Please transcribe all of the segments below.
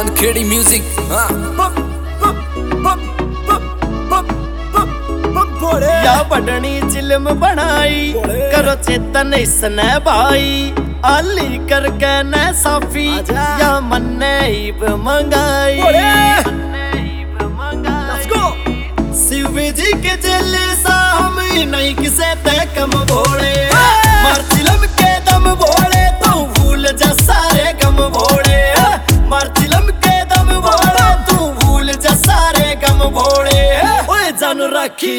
मनखेड़ी music. या बढ़नी चिलम बनाई करो चेतन इसने भाई आली करके न साफी या मन्ने ईब मंगाई शिव जी के जले सा हम नहीं किसे ते कम भोले मार चिलम के दम भोले तू भूल जा सारे गम भोले मार चिलम के दम भोले तू भूल जा सारे गम भोले ओए जानू राखी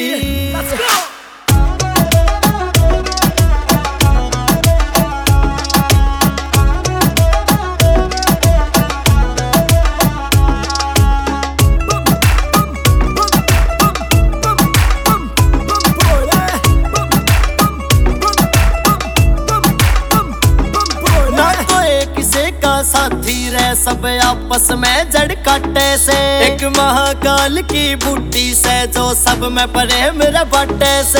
साथी रह सब आपस में जड़ काटे से एक महाकाल की बूटी से जो सब में परे मेरा बट्टे से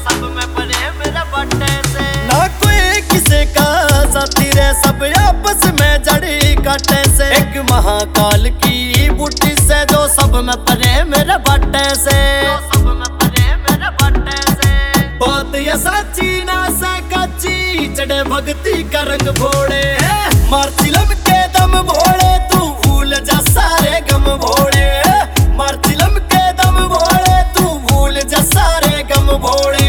ना कोई किसी का साथी रह सब आपस में जड़ काटे से एक महाकाल की बूटी से जो सब में परे मेरा बट्टे से बात ये सच्ची ना से कच्ची चढ़े भक्ति का रंग भोड़े मार चिलम के दम भोड़े तू भूल जा सारे गम भोड़े मार चिलम के दम भोड़े तू भूल जा सारे गम भोड़े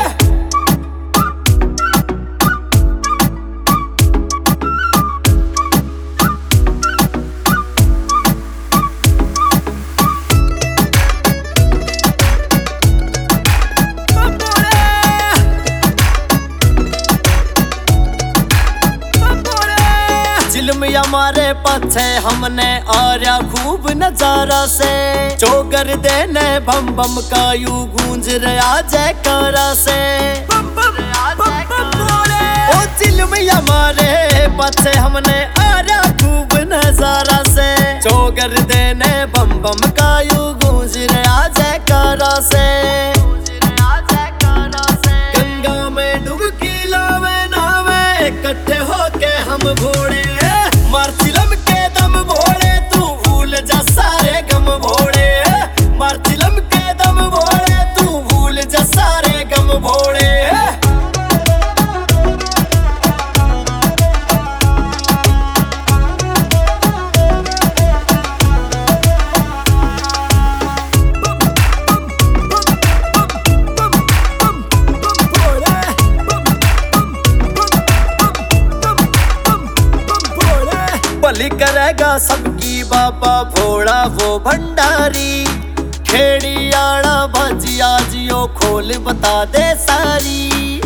चिलमिया मारे पाछे हमने आर्या खूब नजारा से चोगर देने बम बम का यू गूंज रहा जयकारा से ओ चिलमिया मारे पाछे हमने आर्या खूब नजारा से चोगर देने बम बम का यू गूंज रहा जयकारा से गंगा में डुबकी लावे नावे इकट्ठे होके हम घोड़े मार चिलम के दम भोड़े तू भूल जा सारे गम भोड़े मार चिलम के दम भोड़े तू भूल जा सारे गम भोड़े भली करेगा सबकी बाबा भोड़ा वो भंडारी खेड़ी आड़ा भजिया जियो खोल बता दे सारी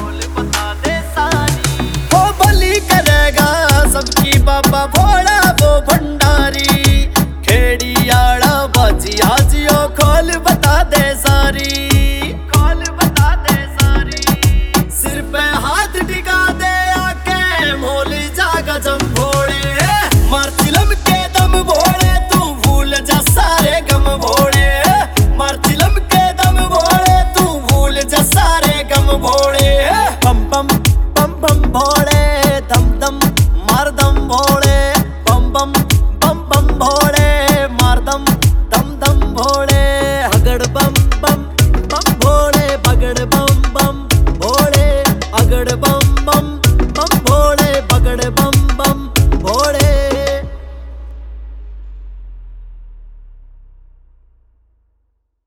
ओ भली करेगा सबकी बाबा भोड़ा वो भंडारी खेड़ी आड़ा भजिया जियो खोल बता दे सारी सिर पे हाथ टिका दे आके मोल जागा जम भोड़े मार चिलम के दम भोड़े तू भूल जा सारे गम भोड़े मार चिलम के दम भोड़े तू भूल जा सारे गम भोड़े बम बम बम बम भोड़े दम दम मार दम भोड़े